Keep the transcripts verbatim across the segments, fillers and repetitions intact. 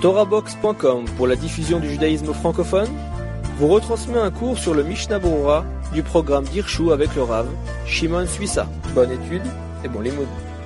Torahbox point com pour la diffusion du judaïsme francophone vous retransmet un cours sur le Mishnah Berurah du programme d'Hirshu avec le Rav Shimon Suissa. Bonne étude et bon limoud.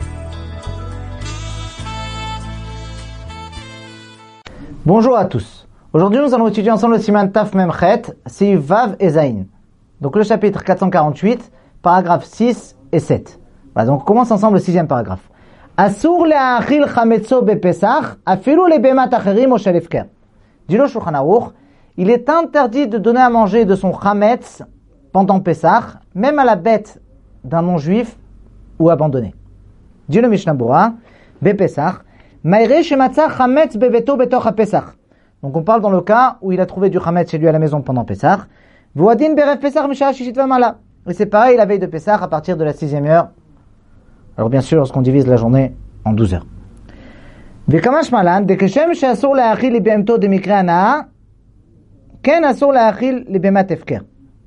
Bonjour à tous. Aujourd'hui, nous allons étudier ensemble le Siman Taf Mem Chet, Seif Vav et Zayin. Donc le chapitre quatre cent quarante-huit, paragraphes six et sept. Voilà, donc on commence ensemble le sixième paragraphe. Asur le'achil chametzo bepesach, afilu lebemat acherim o shel hefker. Dit le Shulchan Aruch, il est interdit de donner à manger de son chametz pendant Pessah, même à la bête d'un non-juif ou abandonné. Dit le Mishnah Berurah, bepesach, ma'ire shematza chametz beveto betoch hapesach. Donc on parle dans le cas où il a trouvé du chametz chez lui à la maison pendant Pessah. V'uadin berev Pessah misha shishit v'mala. Et c'est pareil la veille de Pessah à partir de la sixième heure. Alors bien sûr, lorsqu'on divise la journée en douze heures. V'kamash malan, dekeshem she'asur le'achil li behemto de mikre hana'a, ken asur le'achil li behemat hefker.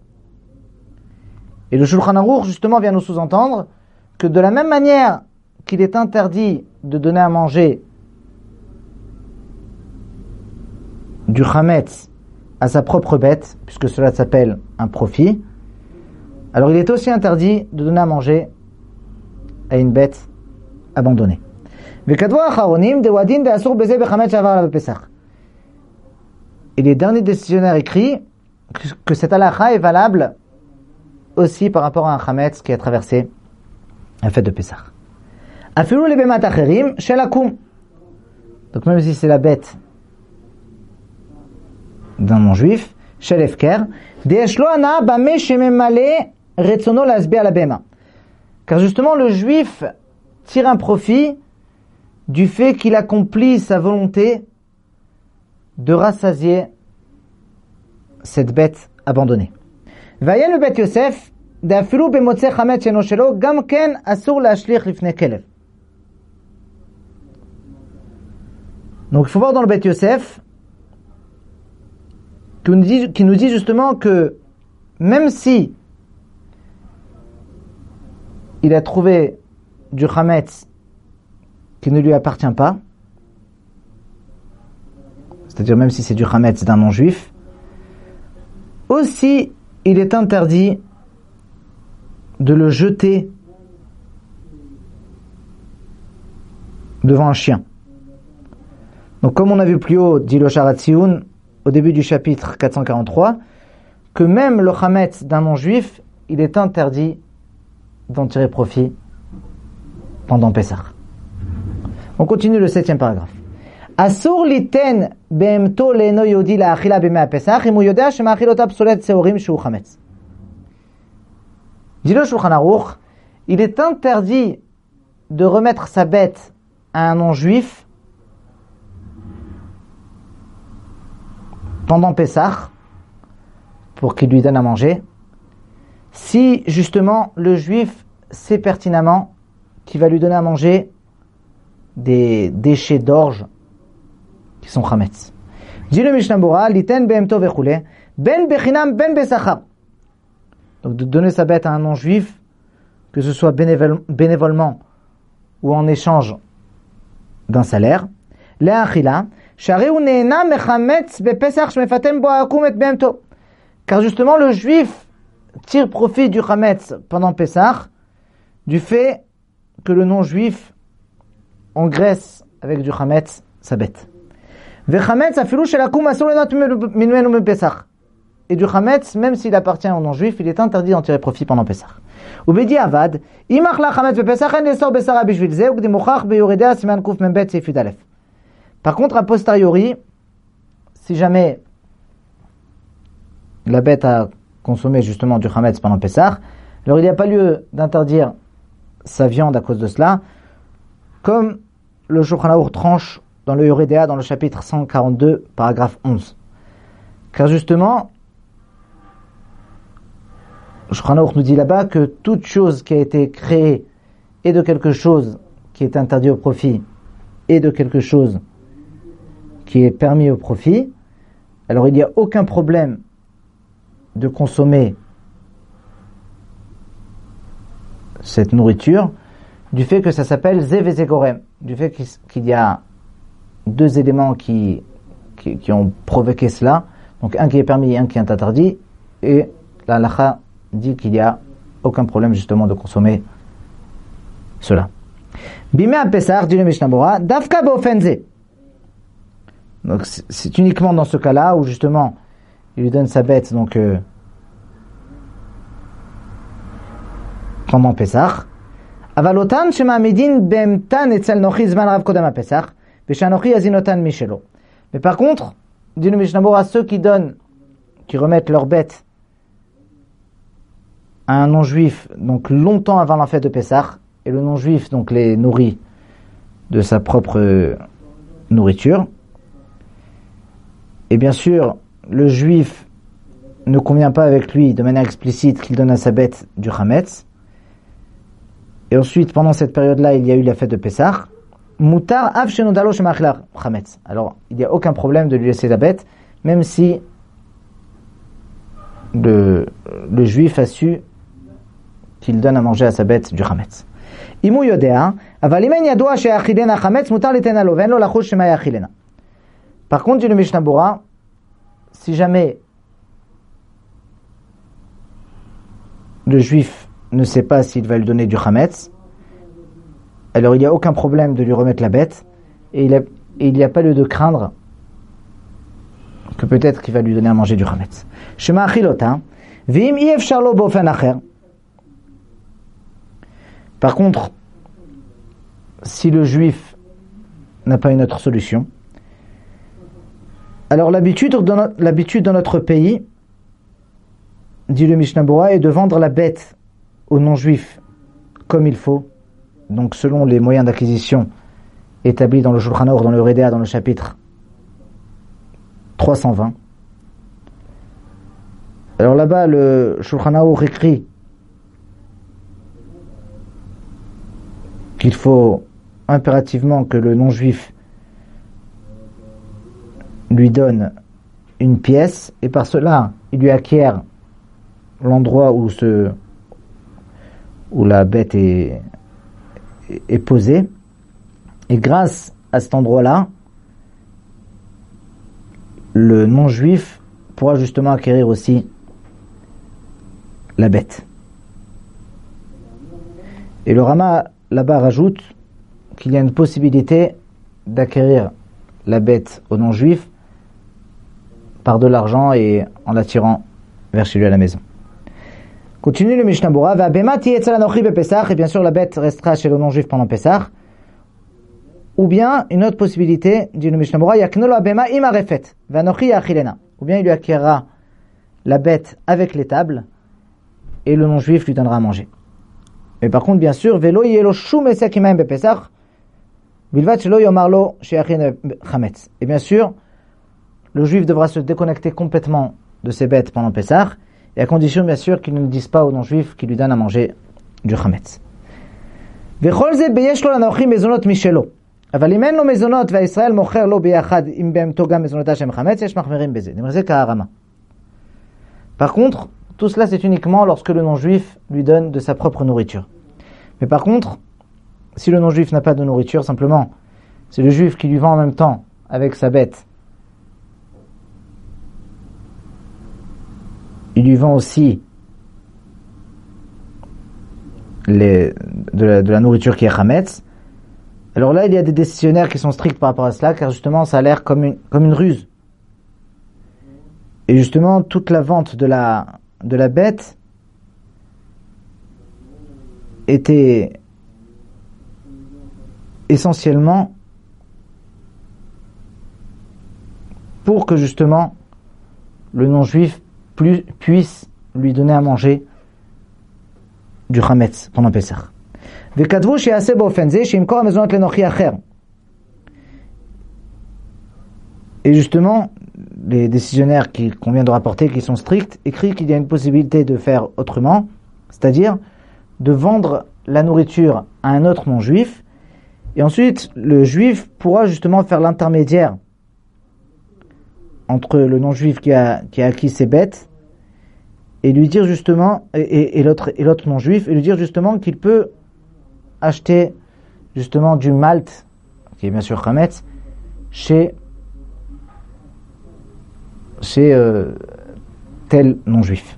Et le Shulchan Aruch, justement, vient nous sous-entendre que de la même manière qu'il est interdit de donner à manger du chametz à sa propre bête, puisque cela s'appelle un profit, alors il est aussi interdit de donner à manger à une bête abandonnée. Et les derniers décisionnaires écrits que cette halakha est valable aussi par rapport à un chametz qui a traversé la fête de Pessah. Donc même si c'est la bête d'un non-juif, shel hefker, car justement le juif tire un profit du fait qu'il accomplit sa volonté de rassasier cette bête abandonnée. Vayel le bet Yosef, d'afilou bemotze chametz sheno shelo, gam ken asur lashlich lifnei kelev. Donc il faut voir dans le bet Yosef qui nous dit, qui nous dit justement que même si il a trouvé du chametz qui ne lui appartient pas, c'est-à-dire même si c'est du chametz d'un non-juif, aussi il est interdit de le jeter devant un chien. Donc comme on a vu plus haut, dit le Sharat Tziyun, au début du chapitre quatre cent quarante-trois, que même le chametz d'un non-juif, il est interdit d'en tirer profit pendant Pessah. On continue le septième paragraphe. Asur liten behemto le'eno yehudi la'achila b'mei Pessah, im hu yodea shema'achilota psolet seorim shu chametz. Dit le Shulchan Aruch, il est interdit de remettre sa bête à un non-juif pendant Pessah pour qu'il lui donne à manger, si justement le juif sait pertinemment qu'il va lui donner à manger des déchets d'orge qui sont chametz. Dit le Mishnah Berurah, liten behemto vechule, ben bechinam ben besachar. Donc de donner sa bête à un non-juif, que ce soit bénévol, bénévolement ou en échange d'un salaire. Le'achila, shari hu nehena mechametz bepesach shmefatem bo akum et behemto. Car justement le juif tire profit du chametz pendant Pessah, du fait que le non-juif engraisse avec du chametz sa bête. Vechametz afilu shelakum asur lenot minmenu mepesach. Et du chametz, même s'il appartient au non-juif, il est interdit d'en tirer profit pendant Pessah. Ubedi avad, imach la chametz bepesach en lesor besara bishvil ze, ugdi mochach beyoredea siman kuf membet seif yud alef. Par contre, a posteriori, si jamais la bête a consommé justement du chametz pendant Pessah, alors il n'y a pas lieu d'interdire sa viande à cause de cela, comme le Shulchan Aruch tranche dans le Yoredea, dans le chapitre cent quarante-deux, paragraphe onze. Car justement, le Shulchan Aruch nous dit là-bas que toute chose qui a été créée et de quelque chose qui est interdit au profit et de quelque chose qui est permis au profit, alors il n'y a aucun problème de consommer cette nourriture du fait que ça s'appelle Zev et Zegorem, du fait qu'il y a deux éléments qui, qui, qui ont provoqué cela. Donc un qui est permis et un qui est interdit. Et la halakha dit qu'il n'y a aucun problème justement de consommer cela. Bimé à Pessah, dit le Mishnah Bora, Dafka Beofenze. Donc c'est uniquement dans ce cas-là où justement il lui donne sa bête donc euh, pendant Pessah. Avalotan shema'amidin be'emtan etzel nochi zman rav kodem à Pessah, v'shanochi azinotan mishelo. Mais par contre, dit le Mishnah Bora, ceux qui donnent, qui remettent leur bête à un non-juif donc longtemps avant la fête de Pessah, et le non-juif donc les nourrit de sa propre nourriture. Et bien sûr, le juif ne convient pas avec lui de manière explicite qu'il donne à sa bête du chametz. Et ensuite, pendant cette période-là, il y a eu la fête de Pessah. Mutar av shenodalo shemachlar chametz. Alors, il n'y a aucun problème de lui laisser la bête, même si le, le juif a su qu'il donne à manger à sa bête du chametz. Imu yodea, aval imen yadoa she'achilena chametz, mutar litena lo, ve'en lo lachush shema yachilena. Par contre, dit le Mishnah Bora, si jamais le juif ne sait pas s'il va lui donner du chametz, alors il n'y a aucun problème de lui remettre la bête, et il, a, et il n'y a pas lieu de craindre que peut-être qu'il va lui donner à manger du chametz. Shema achilota, v'im yefshar lo bo'ofen acher. Par contre, si le juif n'a pas une autre solution, alors l'habitude dans, no- l'habitude dans notre pays, dit le Mishnah Bora, est de vendre la bête aux non-juifs comme il faut, donc selon les moyens d'acquisition établis dans le Shulchan Aruch, dans le Redéa, dans le chapitre trois cent vingt. Alors là-bas, le Shulchan Aruch écrit qu'il faut impérativement que le non-juif lui donne une pièce, et par cela, il lui acquiert l'endroit où, ce, où la bête est, est posée. Et grâce à cet endroit-là, le non-juif pourra justement acquérir aussi la bête. Et le Rama là-bas rajoute qu'il y a une possibilité d'acquérir la bête au non-juif par de l'argent et en l'attirant vers chez lui à la maison. Continue le Mishnah Bora, et bien sûr la bête restera chez le non-juif pendant Pessah. Ou bien, une autre possibilité, dit le Mishnah Bora, ou bien il lui acquérera la bête avec l'étable et le non-juif lui donnera à manger. Mais par contre, bien sûr, velo yelo shum esek imaim bepesach, bilvat shelo yomar lo she'achin chametz. Et bien sûr, le juif devra se déconnecter complètement de ses bêtes pendant Pessah, et à condition bien sûr qu'il ne dise pas au non-juif qu'il lui donne à manger du chametz. Vechol ze beyesh lo lanochi mezonot mishelo. אבל אם אין לו מזונות והישראל מוכר לו ביחד עם בהמתו גם מזונותיו שהם חמץ, יש מחמירים בזה. זה כהרמה. Par contre, tout cela c'est uniquement lorsque le non-juif lui donne de sa propre nourriture. Mais par contre, si le non-juif n'a pas de nourriture, simplement, c'est le juif qui lui vend en même temps avec sa bête. Il lui vend aussi les, de, la, de la nourriture qui est chametz. Alors là, il y a des décisionnaires qui sont stricts par rapport à cela, car justement, ça a l'air comme une, comme une ruse. Et justement, toute la vente de la, de la bête était essentiellement pour que justement le non-juif plus, puisse lui donner à manger du chametz pendant Pessah. וכתבו שיעשה באופן זה שימכור המזונות לנוכי אחר. Et justement, les décisionnaires qui, qu'on vient de rapporter, qui sont stricts, écrivent qu'il y a une possibilité de faire autrement, c'est-à-dire de vendre la nourriture à un autre non-juif, et ensuite le juif pourra justement faire l'intermédiaire entre le non-juif qui a, qui a acquis ses bêtes et lui dire justement, et, et, et, l'autre, et l'autre non-juif, et lui dire justement qu'il peut acheter justement du malt, qui est bien sûr chametz, chez, chez euh, tel non-juif.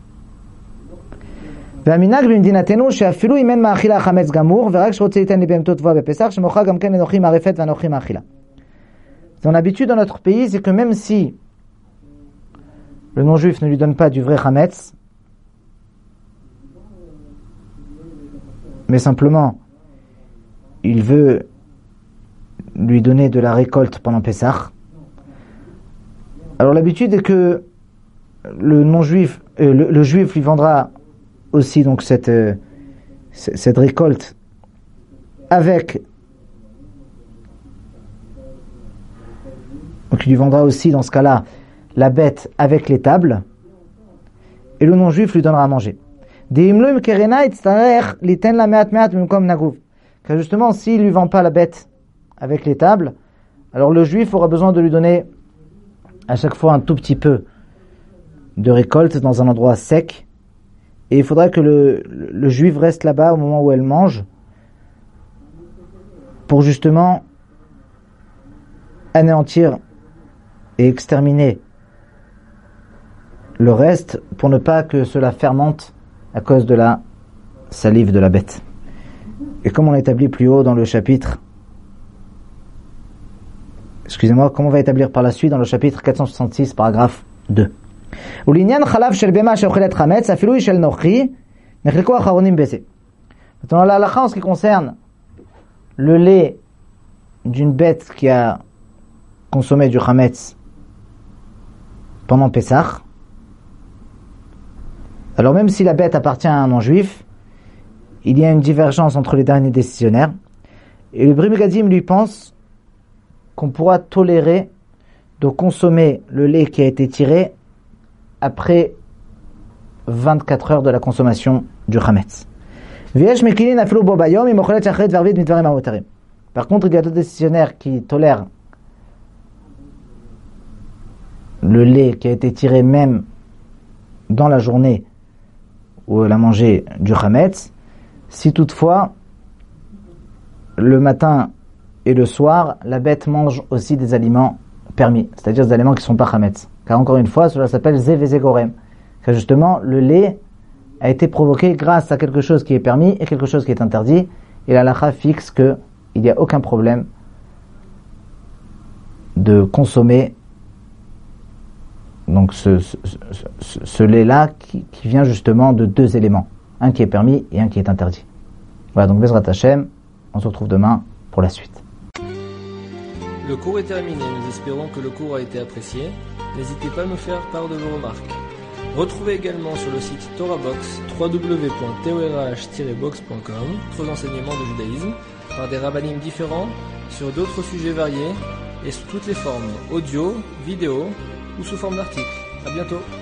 והמנהג במדינתנו שאפילו אם אין מאכילה חמץ גמור ורק שרוצה ליתן לבהמתו תבואה בפסח שמוכרה גם כן אנוכי מערפת ואנוכי מאכילה. Dans l'habitude dans notre pays, c'est que même si le non-juif ne lui donne pas du vrai chametz, mais simplement il veut lui donner de la récolte pendant Pessah, alors l'habitude est que le non-juif, euh, le, le juif lui vendra aussi donc cette, euh, cette récolte avec, donc il lui vendra aussi dans ce cas-là la bête avec les tables, et le non-juif lui donnera à manger. Car justement, s'il ne lui vend pas la bête avec les tables, alors le juif aura besoin de lui donner à chaque fois un tout petit peu de récolte dans un endroit sec, et il faudra que le, le, le juif reste là-bas au moment où elle mange pour justement anéantir et exterminer le reste pour ne pas que cela fermente à cause de la salive de la bête. Et comme on l'a établi plus haut dans le chapitre, excusez-moi, comme on va établir par la suite dans le chapitre quatre cent soixante-six, paragraphe deux. Maintenant, la halakha en ce qui concerne le lait d'une bête qui a consommé du chametz pendant Pessah, alors même si la bête appartient à un non-juif, il y a une divergence entre les derniers décisionnaires, et le Bri Megadim lui pense qu'on pourra tolérer de consommer le lait qui a été tiré après vingt-quatre heures de la consommation du chametz. Par contre, il y a d'autres décisionnaires qui tolèrent le lait qui a été tiré même dans la journée où elle a mangé du chametz, si toutefois le matin et le soir la bête mange aussi des aliments permis, c'est-à-dire des aliments qui ne sont pas chametz. Car encore une fois, cela s'appelle zé vezé gorem. Car justement, le lait a été provoqué grâce à quelque chose qui est permis et quelque chose qui est interdit. Et la halakha fixe qu'il n'y a aucun problème de consommer donc ce, ce, ce, ce lait-là qui, qui vient justement de deux éléments. Un qui est permis et un qui est interdit. Voilà, donc Bezrat Hashem, on se retrouve demain pour la suite. Le cours est terminé, nous espérons que le cours a été apprécié. N'hésitez pas à nous faire part de vos remarques. Retrouvez également sur le site TorahBox, w w w point torah tiret box point com, d'autres enseignements de judaïsme, par des rabbinim différents, sur d'autres sujets variés, et sous toutes les formes, audio, vidéo, ou sous forme d'articles. À bientôt.